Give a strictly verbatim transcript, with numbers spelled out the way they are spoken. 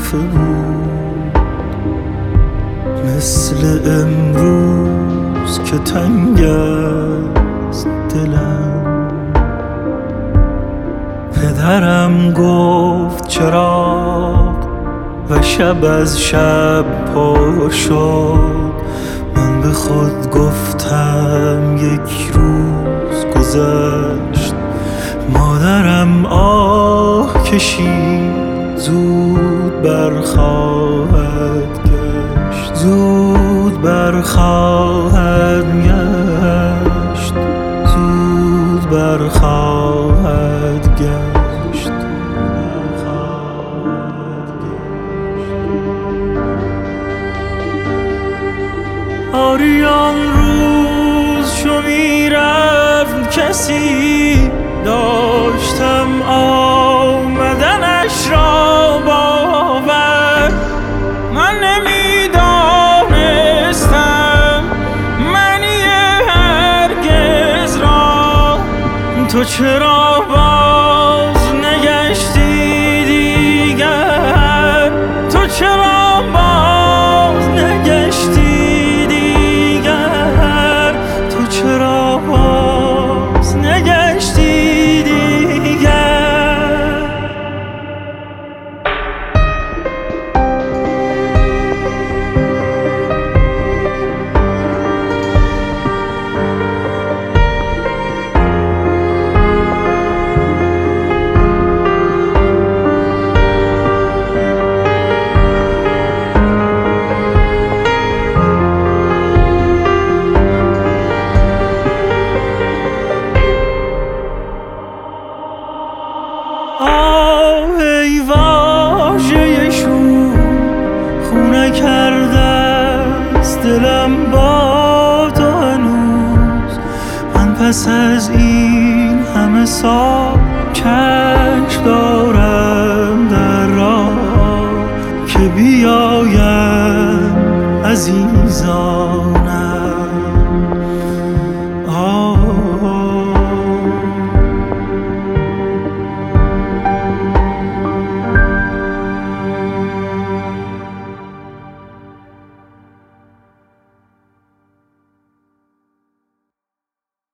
خفه بود، مثل امروز که تنگ است دلم. پدرم گفت چراغ و شب از شب پر شد. من به خود گفتم یک روز گذشت. مادرم آه کشید، زود برخواهد گشت، زود برخواهد گشت، زود برخواهد گشت. آریان روز چو میرفت کسی، داشتم آمدنش را باور. من نمیدانستم معنی هرگز را. تو چرا باز نگشتی دیگر؟ تو چرا باز نگشتی دیگر؟ تو چرا باز نگشتی دیگر؟ آه ای واژه شور، خونه کرده است دلم با تو هنوز. من پس از این همه سال چشم دارم در راه که بیایم عزیزانم.